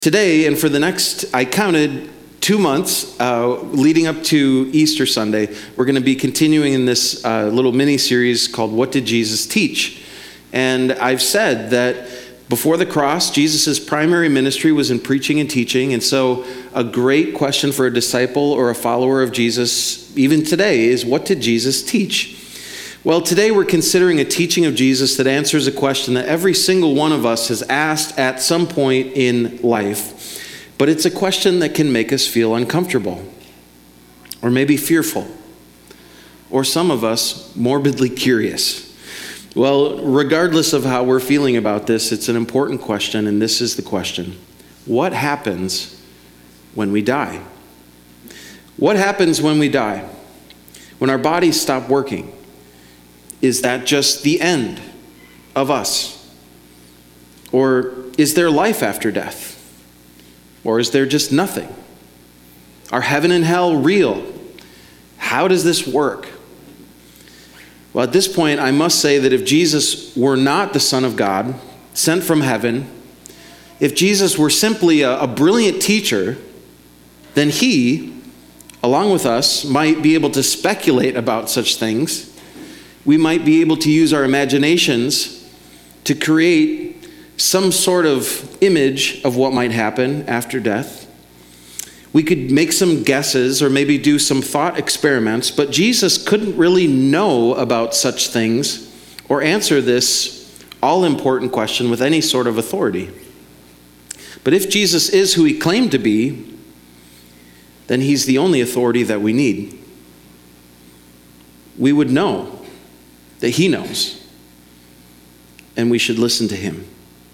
Today, and for the next, I counted 2 months leading up to Easter Sunday, we're going to be continuing in this little mini-series called What Did Jesus Teach? And I've said that before the cross, Jesus' primary ministry was in preaching and teaching, and so a great question for a disciple or a follower of Jesus, even today, is what did Jesus teach? Well, today we're considering a teaching of Jesus that answers a question that every single one of us has asked at some point in life, but it's a question that can make us feel uncomfortable, or maybe fearful, or some of us morbidly curious. Well, regardless of how we're feeling about this, it's an important question, and this is the question. What happens when we die? What happens when we die? When our bodies stop working? Is that just the end of us? Or is there life after death? Or is there just nothing? Are heaven and hell real? How does this work? Well, at this point, I must say that if Jesus were not the Son of God, sent from heaven, if Jesus were simply a brilliant teacher, then he, along with us, might be able to speculate about such things. We might be able to use our imaginations to create some sort of image of what might happen after death. We could make some guesses or maybe do some thought experiments, but Jesus couldn't really know about such things or answer this all-important question with any sort of authority. But if Jesus is who he claimed to be, then he's the only authority that we need. We would know that he knows, and we should listen to him.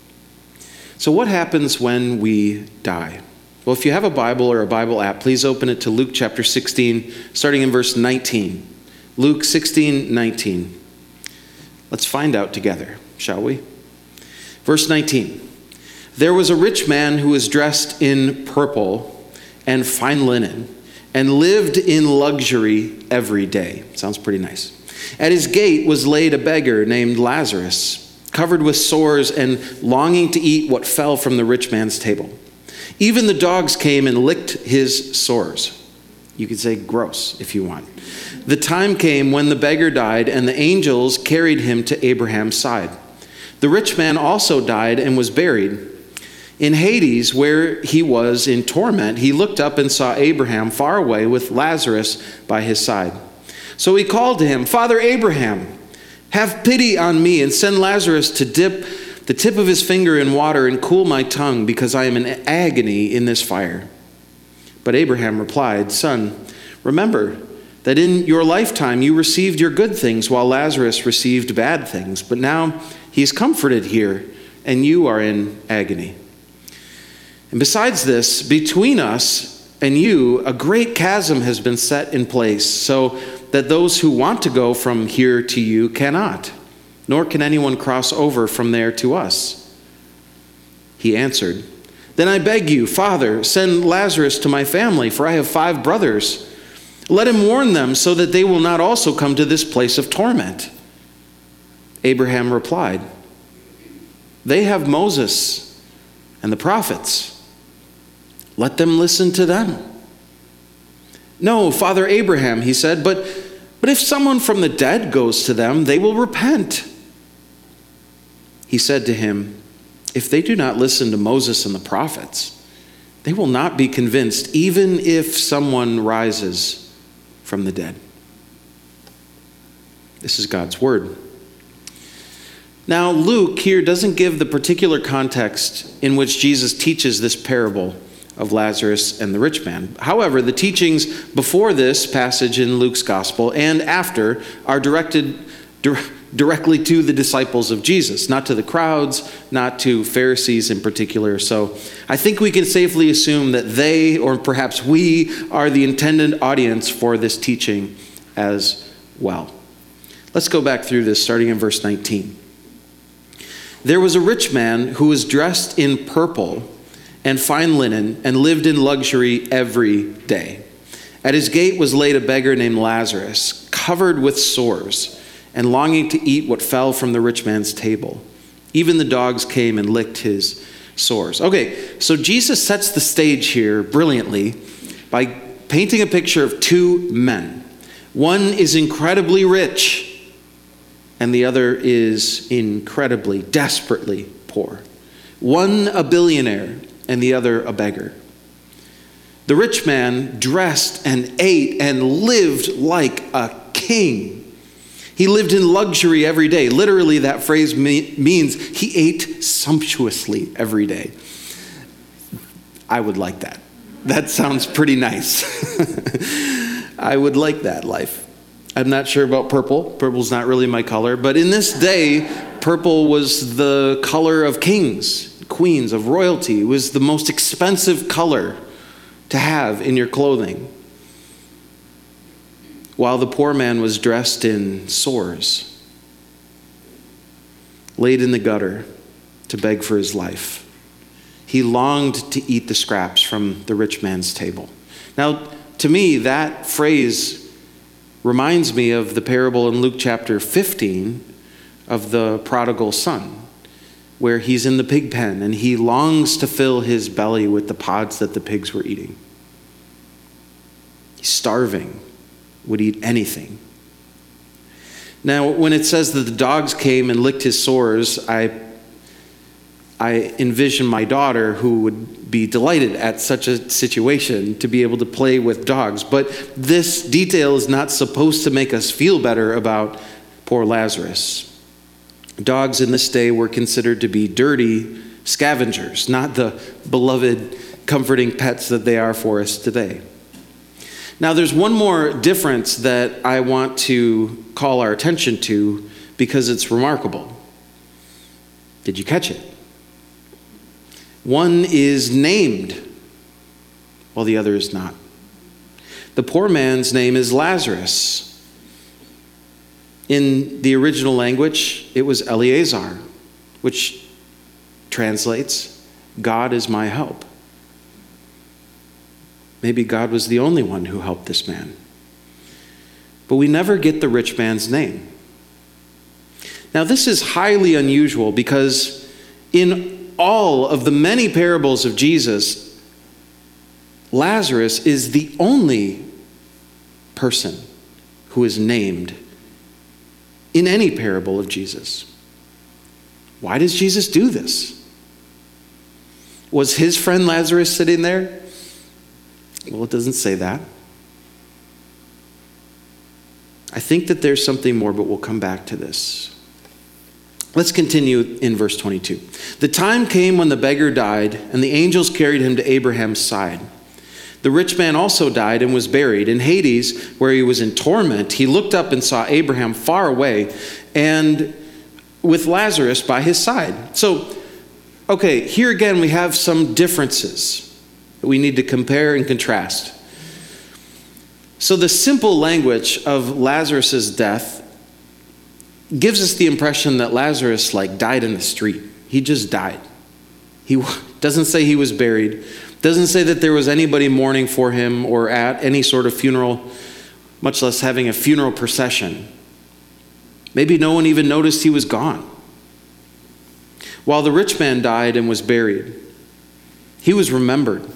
So what happens when we die? Well, if you have a Bible or a Bible app, please open it to Luke chapter 16, starting in verse 19. Luke 16:19. Let's find out together, shall we? Verse 19. There was a rich man who was dressed in purple and fine linen, and lived in luxury every day. Sounds pretty nice. At his gate was laid a beggar named Lazarus, covered with sores and longing to eat what fell from the rich man's table. Even the dogs came and licked his sores. You could say gross if you want. The time came when the beggar died, and the angels carried him to Abraham's side. The rich man also died and was buried. In Hades, where he was in torment, he looked up and saw Abraham far away with Lazarus by his side. So he called to him, Father Abraham, have pity on me and send Lazarus to dip the tip of his finger in water and cool my tongue, because I am in agony in this fire. But Abraham replied, Son, remember that in your lifetime you received your good things while Lazarus received bad things. But now he is comforted here and you are in agony. And besides this, between us and you, a great chasm has been set in place, so that those who want to go from here to you cannot, nor can anyone cross over from there to us. He answered, Then I beg you, Father, send Lazarus to my family, for I have 5 brothers. Let him warn them so that they will not also come to this place of torment. Abraham replied, They have Moses and the prophets. Let them listen to them. No, Father Abraham, he said, but if someone from the dead goes to them, they will repent. He said to him, If they do not listen to Moses and the prophets, they will not be convinced, even if someone rises from the dead. This is God's word. Now, Luke here doesn't give the particular context in which Jesus teaches this parable of Lazarus and the rich man. However, the teachings before this passage in Luke's gospel and after are directed directly to the disciples of Jesus, not to the crowds, not to Pharisees in particular. So I think we can safely assume that they, or perhaps we, are the intended audience for this teaching as well. Let's go back through this, starting in verse 19. There was a rich man who was dressed in purple and fine linen, and lived in luxury every day. At his gate was laid a beggar named Lazarus, covered with sores, and longing to eat what fell from the rich man's table. Even the dogs came and licked his sores. Okay, so Jesus sets the stage here brilliantly by painting a picture of two men. One is incredibly rich, and the other is incredibly, desperately poor. One a billionaire, and the other a beggar. The rich man dressed and ate and lived like a king. He lived in luxury every day. Literally, that phrase means he ate sumptuously every day. I would like that. That sounds pretty nice. I would like that life. I'm not sure about purple. Purple's not really my color. But in this day, purple was the color of kings, queens, of royalty. It was the most expensive color to have in your clothing. While the poor man was dressed in sores, laid in the gutter to beg for his life. He longed to eat the scraps from the rich man's table. Now, to me, that phrase reminds me of the parable in Luke chapter 15 of the prodigal son, where he's in the pig pen and he longs to fill his belly with the pods that the pigs were eating. He's starving, would eat anything. Now, when it says that the dogs came and licked his sores, I envision my daughter who would be delighted at such a situation to be able to play with dogs. But this detail is not supposed to make us feel better about poor Lazarus. Dogs in this day were considered to be dirty scavengers, not the beloved, comforting pets that they are for us today. Now, there's one more difference that I want to call our attention to because it's remarkable. Did you catch it? One is named, while the other is not. The poor man's name is Lazarus. In the original language, it was Eleazar, which translates, God is my help. Maybe God was the only one who helped this man. But we never get the rich man's name. Now, this is highly unusual because in all of the many parables of Jesus, Lazarus is the only person who is named in any parable of Jesus. Why does Jesus do this? Was his friend Lazarus sitting there? Well, it doesn't say that. I think that there's something more, but we'll come back to this. Let's continue in verse 22. The time came when the beggar died, and the angels carried him to Abraham's side. The rich man also died and was buried. In Hades, where he was in torment, he looked up and saw Abraham far away and with Lazarus by his side. So, okay, here again we have some differences that we need to compare and contrast. So the simple language of Lazarus' death gives us the impression that Lazarus died in the street. He just died. He doesn't say he was buried. Doesn't say that there was anybody mourning for him or at any sort of funeral, much less having a funeral procession. Maybe no one even noticed he was gone. While the rich man died and was buried, he was remembered.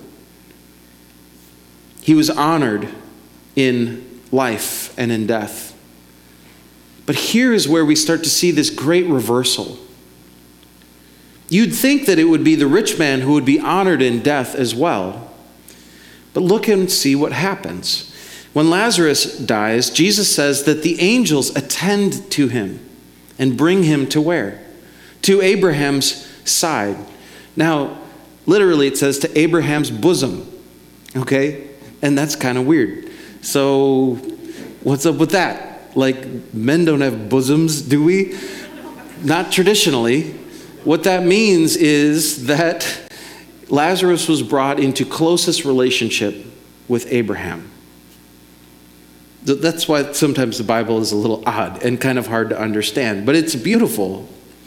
He was honored in life and in death. But here is where we start to see this great reversal. You'd think that it would be the rich man who would be honored in death as well. But look and see what happens. When Lazarus dies, Jesus says that the angels attend to him and bring him to where? To Abraham's side. Now, literally it says to Abraham's bosom. Okay? And that's kind of weird. So, what's up with that? Men don't have bosoms, do we? Not traditionally. What that means is that Lazarus was brought into closest relationship with Abraham. That's why sometimes the Bible is a little odd and kind of hard to understand, but it's beautiful.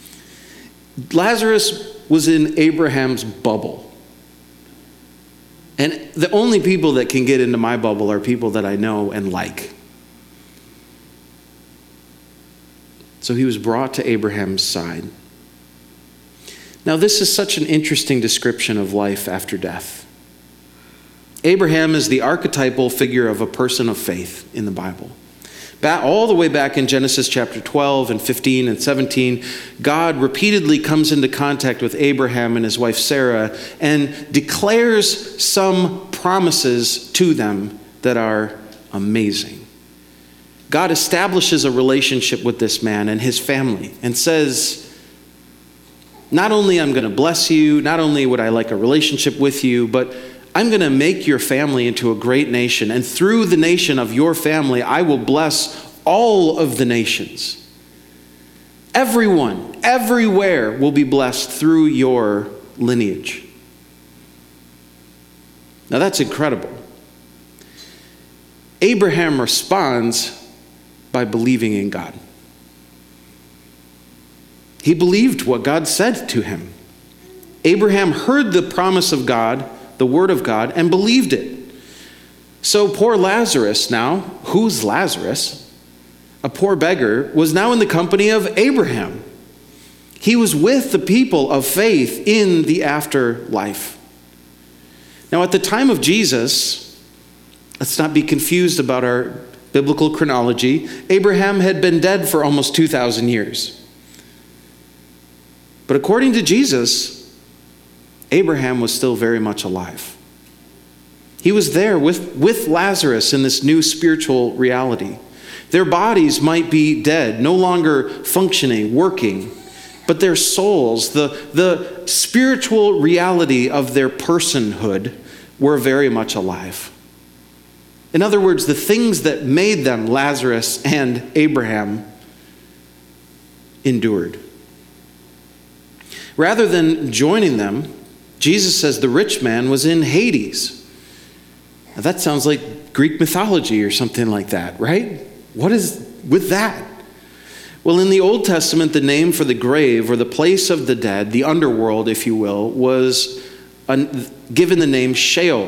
Lazarus was in Abraham's bubble. And the only people that can get into my bubble are people that I know and like. So he was brought to Abraham's side. Now, this is such an interesting description of life after death. Abraham is the archetypal figure of a person of faith in the Bible. All the way back in Genesis chapter 12 and 15 and 17, God repeatedly comes into contact with Abraham and his wife Sarah and declares some promises to them that are amazing. God establishes a relationship with this man and his family and says, not only I'm going to bless you, not only would I like a relationship with you, but I'm going to make your family into a great nation, and through the nation of your family, I will bless all of the nations. Everyone, everywhere will be blessed through your lineage. Now that's incredible. Abraham responds by believing in God. He believed what God said to him. Abraham heard the promise of God, the word of God, and believed it. So poor Lazarus now, who's Lazarus? A poor beggar, was now in the company of Abraham. He was with the people of faith in the afterlife. Now at the time of Jesus, let's not be confused about our biblical chronology, Abraham had been dead for almost 2,000 years. But according to Jesus, Abraham was still very much alive. He was there with Lazarus in this new spiritual reality. Their bodies might be dead, no longer functioning, working, but their souls, the spiritual reality of their personhood, were very much alive. In other words, the things that made them, Lazarus and Abraham, endured. Rather than joining them, Jesus says the rich man was in Hades. Now that sounds like Greek mythology or something like that, right? What is with that? Well, in the Old Testament, the name for the grave, or the place of the dead, the underworld, if you will, was given the name Sheol.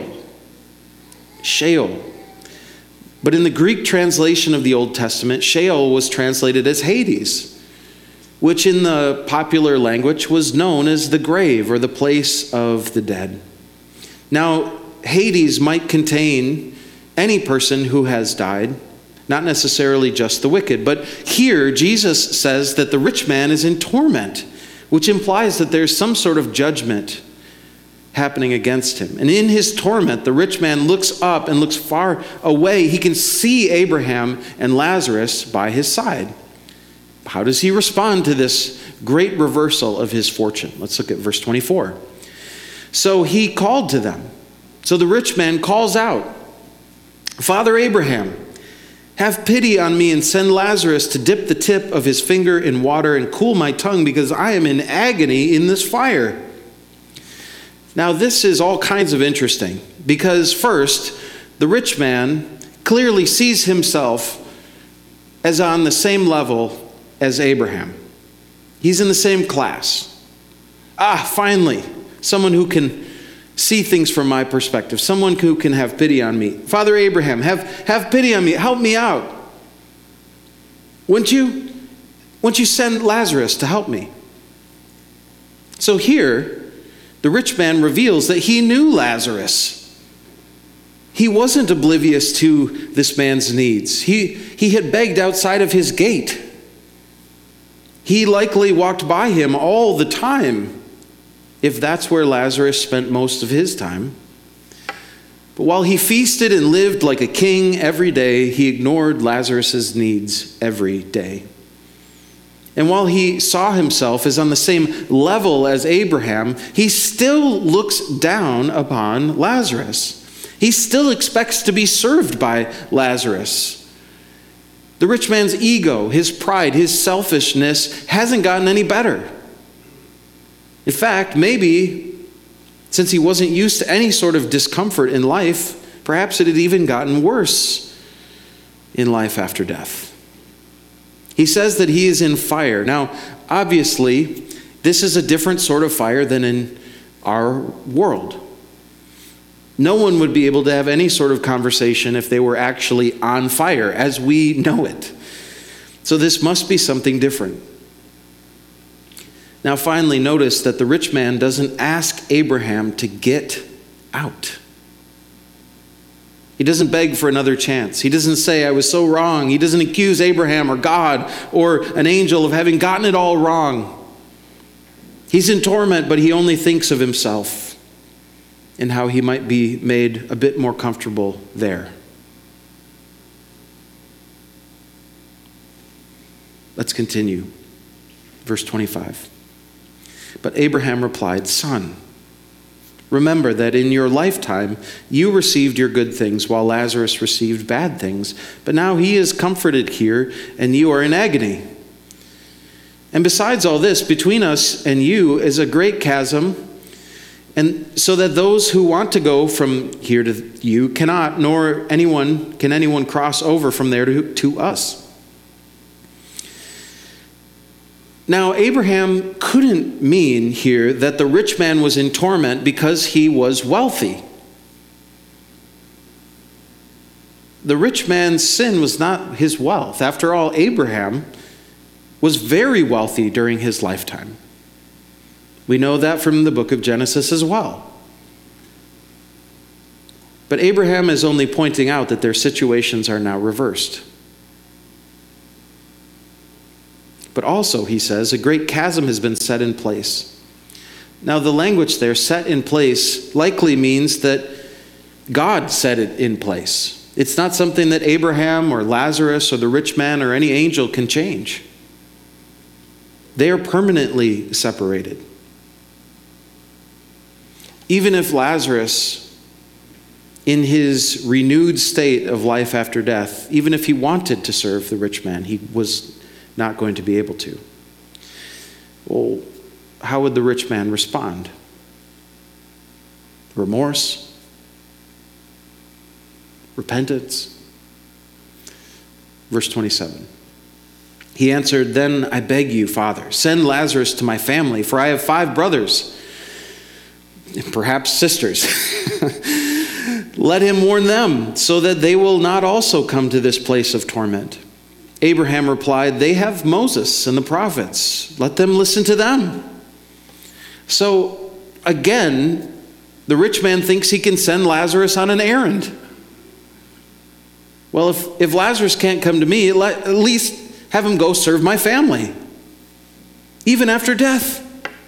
Sheol. But in the Greek translation of the Old Testament, Sheol was translated as Hades, which in the popular language was known as the grave or the place of the dead. Now, Hades might contain any person who has died, not necessarily just the wicked. But here, Jesus says that the rich man is in torment, which implies that there's some sort of judgment happening against him. And in his torment, the rich man looks up and looks far away. He can see Abraham and Lazarus by his side. How does he respond to this great reversal of his fortune? Let's look at verse 24. So he called to them. So the rich man calls out, "Father Abraham, have pity on me and send Lazarus to dip the tip of his finger in water and cool my tongue, because I am in agony in this fire." Now this is all kinds of interesting, because first, the rich man clearly sees himself as on the same level as Abraham. He's in the same class. Finally, someone who can see things from my perspective, someone who can have pity on me. Father Abraham, have pity on me, help me out. Wouldn't you send Lazarus to help me? So here, the rich man reveals that he knew Lazarus. He wasn't oblivious to this man's needs. He had begged outside of his gate. He likely walked by him all the time, if that's where Lazarus spent most of his time. But while he feasted and lived like a king every day, he ignored Lazarus' needs every day. And while he saw himself as on the same level as Abraham, he still looks down upon Lazarus. He still expects to be served by Lazarus. The rich man's ego, his pride, his selfishness hasn't gotten any better. In fact, maybe since he wasn't used to any sort of discomfort in life, perhaps it had even gotten worse in life after death. He says that he is in fire. Now, obviously, this is a different sort of fire than in our world. No one would be able to have any sort of conversation if they were actually on fire, as we know it. So this must be something different. Now finally, notice that the rich man doesn't ask Abraham to get out. He doesn't beg for another chance. He doesn't say, I was so wrong. He doesn't accuse Abraham or God or an angel of having gotten it all wrong. He's in torment, but he only thinks of himself and how he might be made a bit more comfortable there. Let's continue. Verse 25. But Abraham replied, Son, remember that in your lifetime you received your good things while Lazarus received bad things, but now he is comforted here and you are in agony. And besides all this, between us and you is a great chasm, and so that those who want to go from here to you cannot, nor can anyone cross over from there to us. Now, Abraham couldn't mean here that the rich man was in torment because he was wealthy. The rich man's sin was not his wealth. After all, Abraham was very wealthy during his lifetime. We know that from the book of Genesis as well. But Abraham is only pointing out that their situations are now reversed. But also, he says, a great chasm has been set in place. Now, the language there, set in place, likely means that God set it in place. It's not something that Abraham or Lazarus or the rich man or any angel can change. They are permanently separated. Even if Lazarus, in his renewed state of life after death, even if he wanted to serve the rich man, he was not going to be able to. Well, how would the rich man respond? Remorse? Repentance? Verse 27. He answered, Then I beg you, Father, send Lazarus to my family, for I have 5 brothers, perhaps sisters. Let him warn them, so that they will not also come to this place of torment. Abraham replied, They have Moses and the prophets. Let them listen to them. So, again, the rich man thinks he can send Lazarus on an errand. Well, if Lazarus can't come to me, at least have him go serve my family, even after death.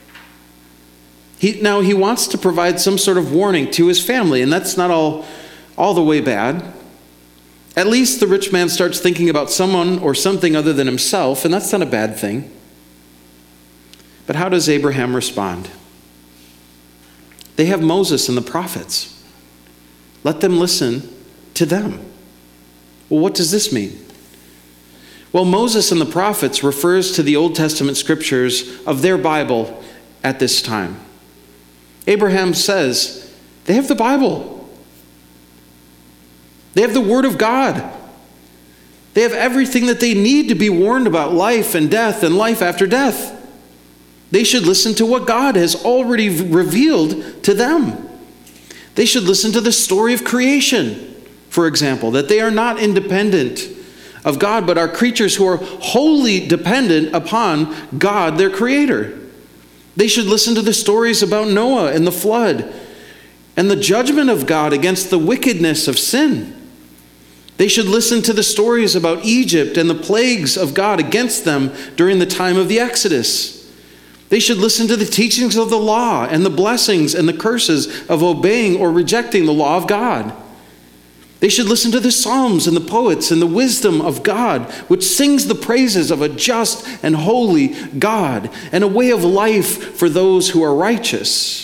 He wants to provide some sort of warning to his family, and that's not all the way bad. At least the rich man starts thinking about someone or something other than himself, and that's not a bad thing. But how does Abraham respond? They have Moses and the prophets. Let them listen to them. Well, what does this mean? Well, Moses and the prophets refers to the Old Testament scriptures of their Bible at this time. Abraham says, they have the Bible. They have the Word of God. They have everything that they need to be warned about life and death and life after death. They should listen to what God has already revealed to them. They should listen to the story of creation, for example, that they are not independent of God, but are creatures who are wholly dependent upon God, their Creator. They should listen to the stories about Noah and the flood and the judgment of God against the wickedness of sin. They should listen to the stories about Egypt and the plagues of God against them during the time of the Exodus. They should listen to the teachings of the law and the blessings and the curses of obeying or rejecting the law of God. They should listen to the Psalms and the poets and the wisdom of God, which sings the praises of a just and holy God and a way of life for those who are righteous.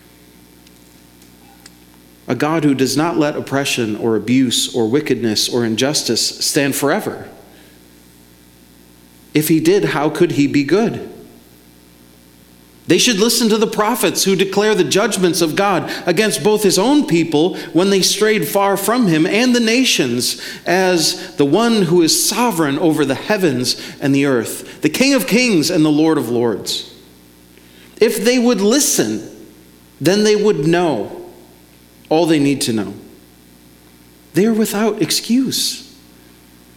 A God who does not let oppression or abuse or wickedness or injustice stand forever. If he did, how could he be good? They should listen to the prophets who declare the judgments of God against both his own people when they strayed far from him and the nations as the one who is sovereign over the heavens and the earth, the King of kings and the Lord of lords. If they would listen, then they would know all they need to know. They are without excuse.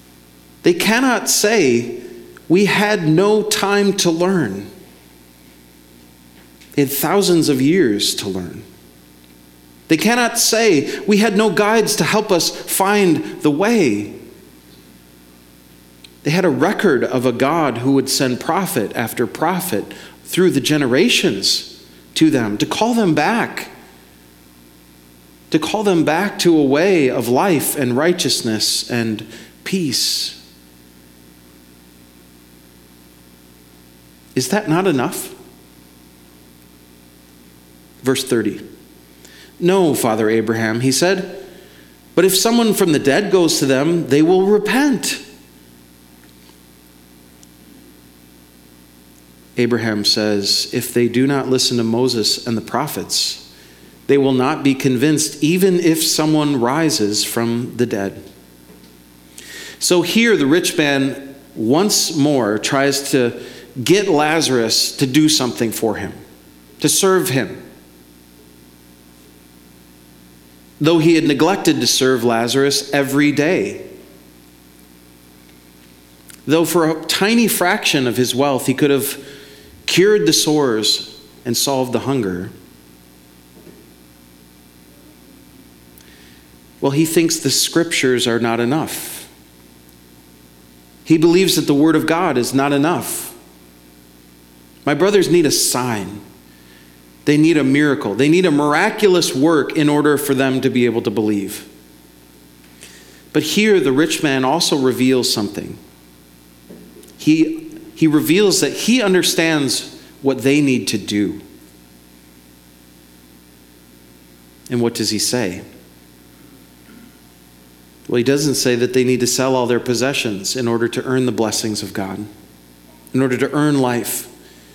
They cannot say, "We had no time to learn." They had thousands of years to learn. They cannot say, we had no guides to help us find the way. They had a record of a God who would send prophet after prophet through the generations to them, to call them back to a way of life and righteousness and peace. Is that not enough? Verse 30. No, Father Abraham, he said, but if someone from the dead goes to them, they will repent. Abraham says, if they do not listen to Moses and the prophets, they will not be convinced, even if someone rises from the dead. So here the rich man once more tries to get Lazarus to do something for him, to serve him. Though he had neglected to serve Lazarus every day. Though for a tiny fraction of his wealth he could have cured the sores and solved the hunger. Well, he thinks the scriptures are not enough. He believes that the word of God is not enough. My brothers need a sign. They need a miracle. They need a miraculous work in order for them to be able to believe. But here the rich man also reveals something. He reveals that he understands what they need to do. And what does he say? Well, he doesn't say that they need to sell all their possessions in order to earn the blessings of God, in order to earn life.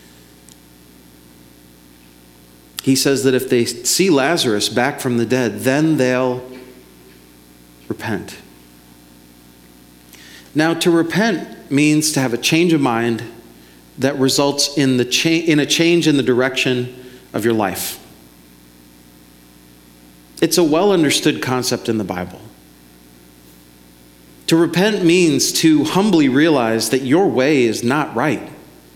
He says that if they see Lazarus back from the dead, then they'll repent. Now, to repent means to have a change of mind that results in a change in the direction of your life. It's a well-understood concept in the Bible. To repent means to humbly realize that your way is not right.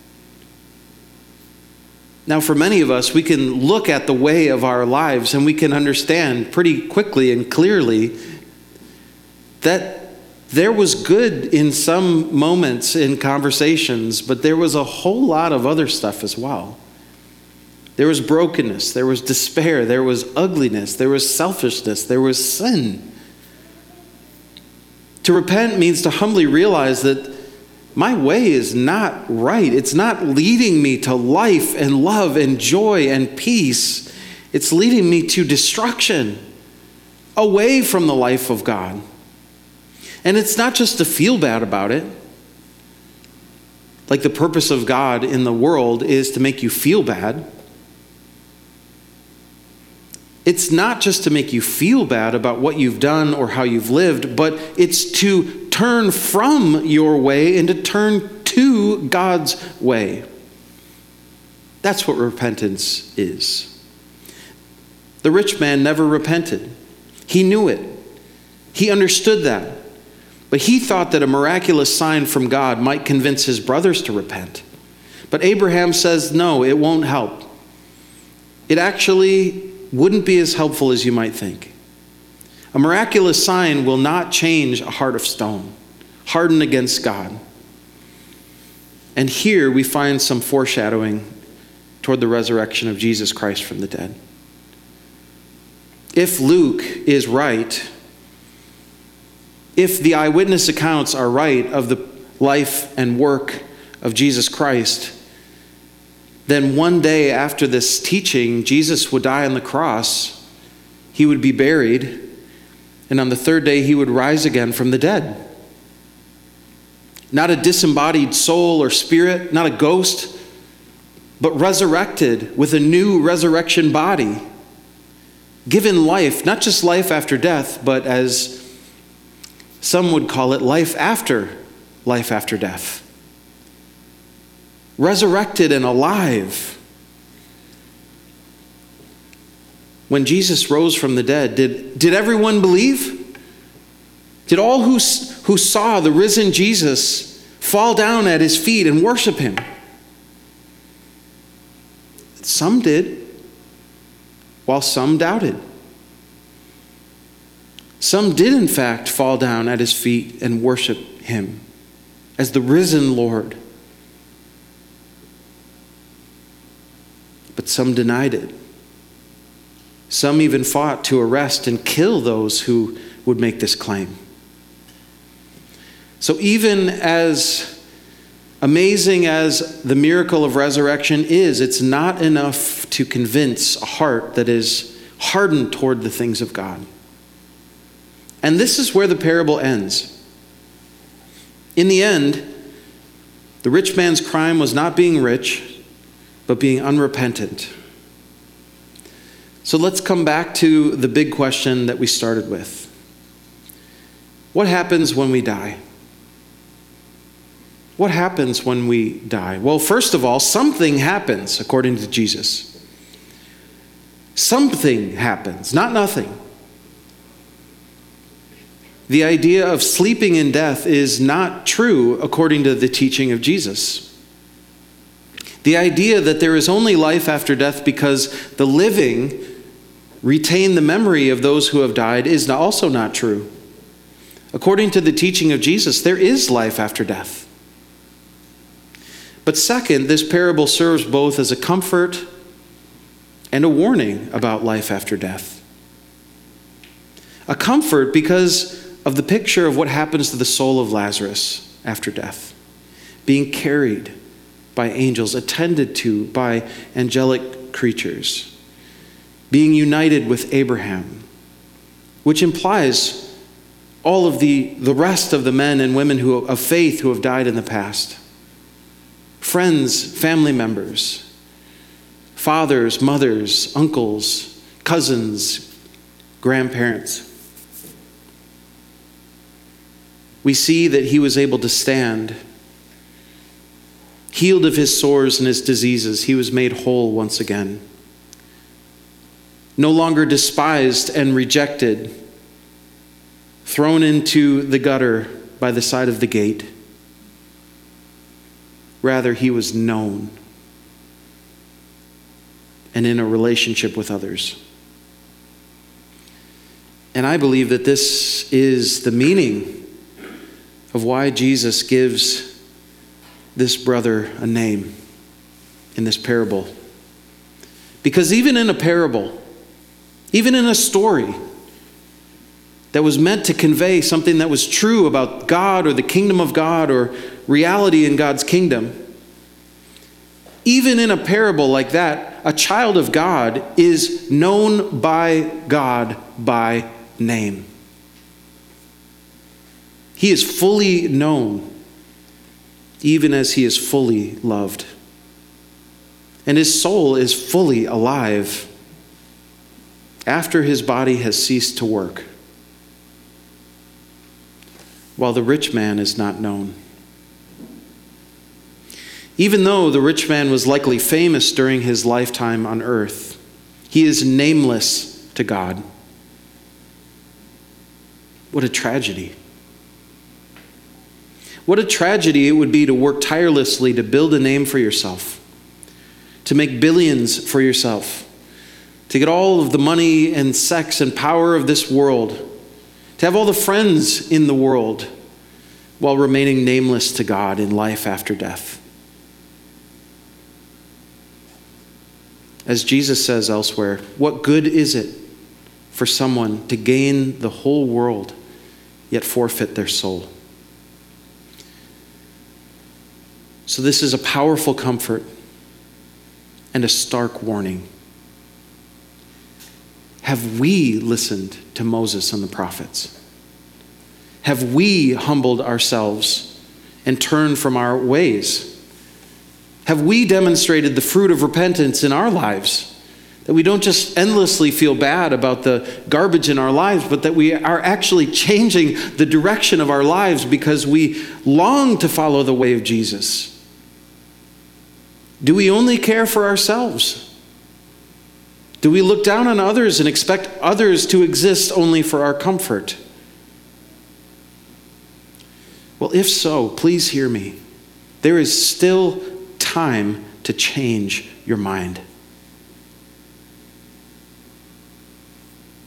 Now, for many of us, we can look at the way of our lives and we can understand pretty quickly and clearly that there was good in some moments in conversations, but there was a whole lot of other stuff as well. There was brokenness, there was despair, there was ugliness, there was selfishness, there was sin. To repent means to humbly realize that my way is not right. It's not leading me to life and love and joy and peace. It's leading me to destruction, away from the life of God. And it's not just to feel bad about it. Like the purpose of God in the world is to make you feel bad. It's not just to make you feel bad about what you've done or how you've lived, but it's to turn from your way and to turn to God's way. That's what repentance is. The rich man never repented. He knew it. He understood that. But he thought that a miraculous sign from God might convince his brothers to repent. But Abraham says, no, it won't help. It actually wouldn't be as helpful as you might think. A miraculous sign will not change a heart of stone, hardened against God. And here we find some foreshadowing toward the resurrection of Jesus Christ from the dead. If Luke is right, if the eyewitness accounts are right of the life and work of Jesus Christ, then one day after this teaching, Jesus would die on the cross, he would be buried, and on the third day he would rise again from the dead. Not a disembodied soul or spirit, not a ghost, but resurrected with a new resurrection body, given life, not just life after death, but as some would call it, life after death. Resurrected and alive. When Jesus rose from the dead, did everyone believe? Did all who saw the risen Jesus fall down at his feet and worship him? Some did, while some doubted. Some did, in fact, fall down at his feet and worship him as the risen Lord. But some denied it. Some even fought to arrest and kill those who would make this claim. So even as amazing as the miracle of resurrection is, it's not enough to convince a heart that is hardened toward the things of God. And this is where the parable ends. In the end, the rich man's crime was not being rich, but being unrepentant. So let's come back to the big question that we started with. What happens when we die? What happens when we die? Well, first of all, something happens, according to Jesus. Something happens, not nothing. The idea of sleeping in death is not true according to the teaching of Jesus. The idea that there is only life after death because the living retain the memory of those who have died is also not true. According to the teaching of Jesus, there is life after death. But second, this parable serves both as a comfort and a warning about life after death. A comfort because of the picture of what happens to the soul of Lazarus after death, being carried by angels, attended to by angelic creatures, being united with Abraham, which implies all of the rest of the men and women of faith who have died in the past. Friends, family members, fathers, mothers, uncles, cousins, grandparents. We see that he was able to stand. Healed of his sores and his diseases, he was made whole once again. No longer despised and rejected, thrown into the gutter by the side of the gate. Rather, he was known and in a relationship with others. And I believe that this is the meaning of why Jesus gives this brother a name in this parable. Because even in a parable, even in a story that was meant to convey something that was true about God or the kingdom of God or reality in God's kingdom, even in a parable like that, a child of God is known by God by name. He is fully known, even as he is fully loved. And his soul is fully alive after his body has ceased to work, while the rich man is not known. Even though the rich man was likely famous during his lifetime on earth, he is nameless to God. What a tragedy. What a tragedy it would be to work tirelessly to build a name for yourself, to make billions for yourself, to get all of the money and sex and power of this world, to have all the friends in the world, while remaining nameless to God in life after death. As Jesus says elsewhere, what good is it for someone to gain the whole world, yet forfeit their soul? So this is a powerful comfort and a stark warning. Have we listened to Moses and the prophets? Have we humbled ourselves and turned from our ways? Have we demonstrated the fruit of repentance in our lives? That we don't just endlessly feel bad about the garbage in our lives, but that we are actually changing the direction of our lives because we long to follow the way of Jesus. Do we only care for ourselves? Do we look down on others and expect others to exist only for our comfort? Well, if so, please hear me. There is still time to change your mind.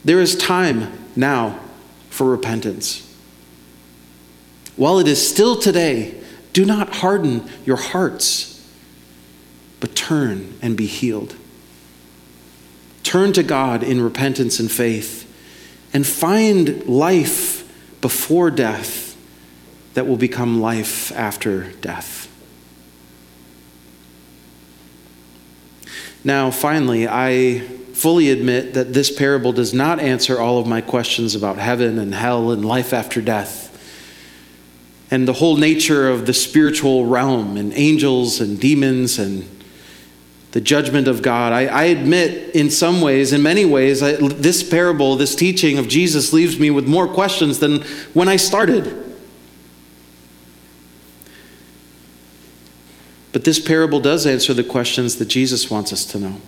There is time now for repentance. While it is still today, do not harden your hearts, but turn and be healed. Turn to God in repentance and faith, and find life before death that will become life after death. Now, finally, I fully admit that this parable does not answer all of my questions about heaven and hell and life after death, and the whole nature of the spiritual realm and angels and demons and the judgment of God. I admit in some ways, in many ways, this parable, this teaching of Jesus leaves me with more questions than when I started. But this parable does answer the questions that Jesus wants us to know.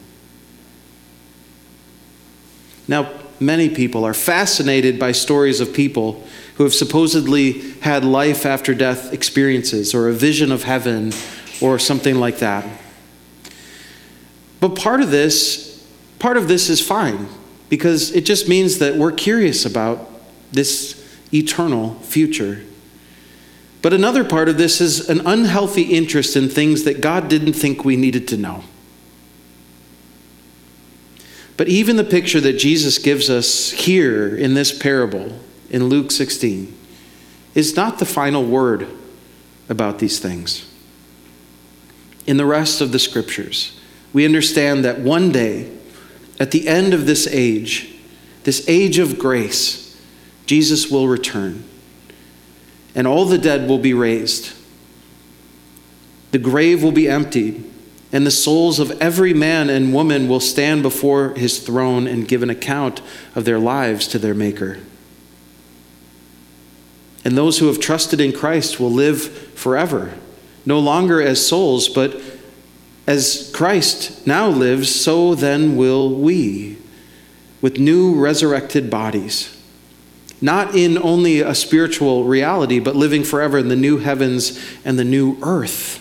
Now, many people are fascinated by stories of people who have supposedly had life after death experiences or a vision of heaven or something like that. But part of this is fine, because it just means that we're curious about this eternal future. But another part of this is an unhealthy interest in things that God didn't think we needed to know. But even the picture that Jesus gives us here in this parable, in Luke 16, is not the final word about these things. In the rest of the scriptures, we understand that one day, at the end of this age of grace, Jesus will return, and all the dead will be raised. The grave will be emptied, and the souls of every man and woman will stand before his throne and give an account of their lives to their Maker. And those who have trusted in Christ will live forever, no longer as souls, but as Christ now lives, so then will we, with new resurrected bodies, not in only a spiritual reality, but living forever in the new heavens and the new earth.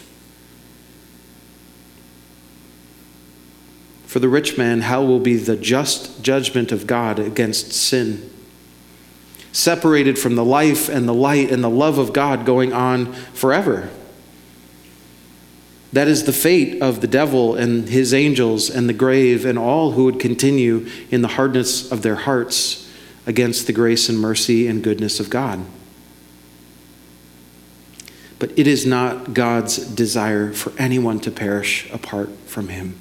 For the rich man, hell will be the just judgment of God against sin, separated from the life and the light and the love of God going on forever. That is the fate of the devil and his angels and the grave and all who would continue in the hardness of their hearts against the grace and mercy and goodness of God. But it is not God's desire for anyone to perish apart from him.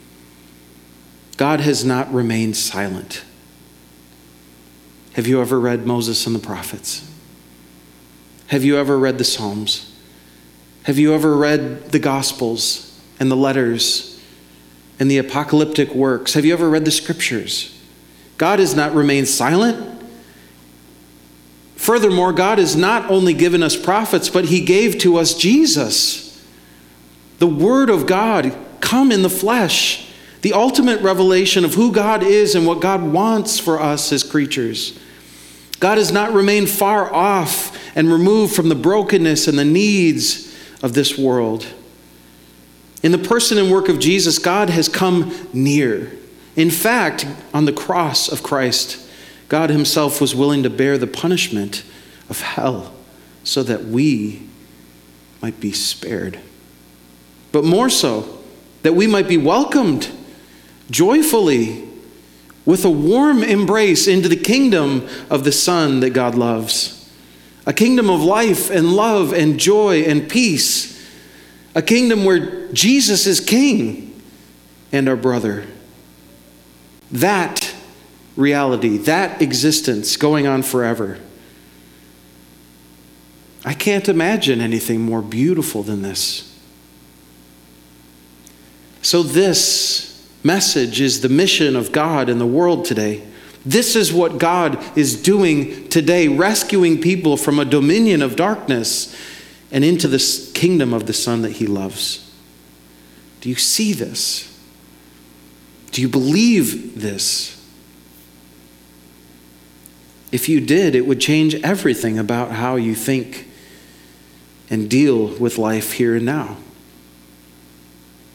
God has not remained silent. Have you ever read Moses and the prophets? Have you ever read the Psalms? Have you ever read the Gospels and the letters and the apocalyptic works? Have you ever read the Scriptures? God has not remained silent. Furthermore, God has not only given us prophets, but he gave to us Jesus, the Word of God, come in the flesh, the ultimate revelation of who God is and what God wants for us as creatures. God has not remained far off and removed from the brokenness and the needs of this world. In the person and work of Jesus, God has come near. In fact, on the cross of Christ, God himself was willing to bear the punishment of hell so that we might be spared. But more so, that we might be welcomed joyfully with a warm embrace into the kingdom of the Son that God loves. A kingdom of life and love and joy and peace. A kingdom where Jesus is king and our brother. That reality, that existence going on forever. I can't imagine anything more beautiful than this. So this message is the mission of God in the world today. This is what God is doing today, rescuing people from a dominion of darkness and into this kingdom of the Son that he loves. Do you see this? Do you believe this? If you did, it would change everything about how you think and deal with life here and now.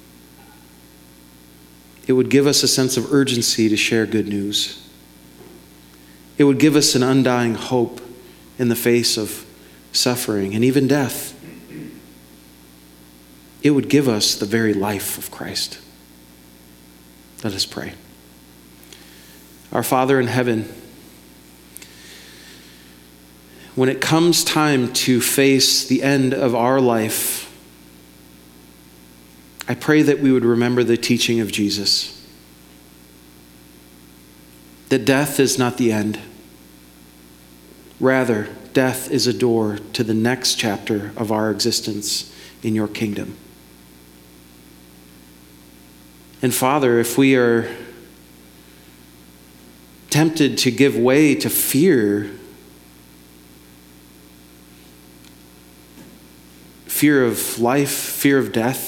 It would give us a sense of urgency to share good news. It would give us an undying hope in the face of suffering and even death. It would give us the very life of Christ. Let us pray. Our Father in heaven, when it comes time to face the end of our life, I pray that we would remember the teaching of Jesus. That death is not the end. Rather, death is a door to the next chapter of our existence in your kingdom. And Father, if we are tempted to give way to fear of life, fear of death,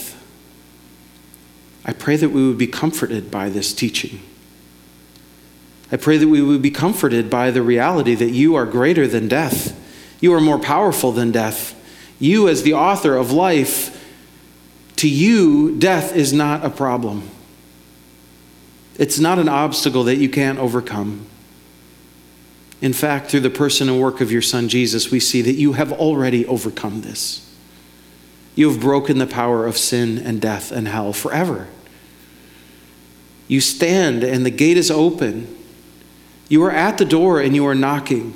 I pray that we would be comforted by this teaching. I pray that we would be comforted by the reality that you are greater than death. You are more powerful than death. You, as the author of life, to you, death is not a problem. It's not an obstacle that you can't overcome. In fact, through the person and work of your Son, Jesus, we see that you have already overcome this. You have broken the power of sin and death and hell forever. You stand and the gate is open. You are at the door and you are knocking.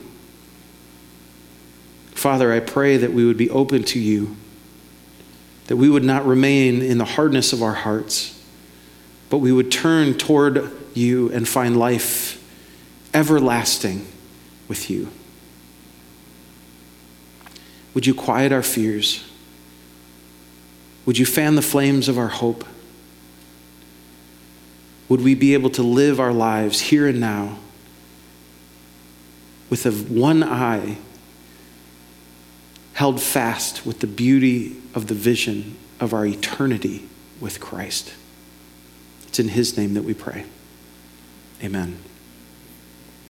Father, I pray that we would be open to you, that we would not remain in the hardness of our hearts, but we would turn toward you and find life everlasting with you. Would you quiet our fears? Would you fan the flames of our hope? Would we be able to live our lives here and now with one eye held fast with the beauty of the vision of our eternity with Christ? It's in his name that we pray. Amen.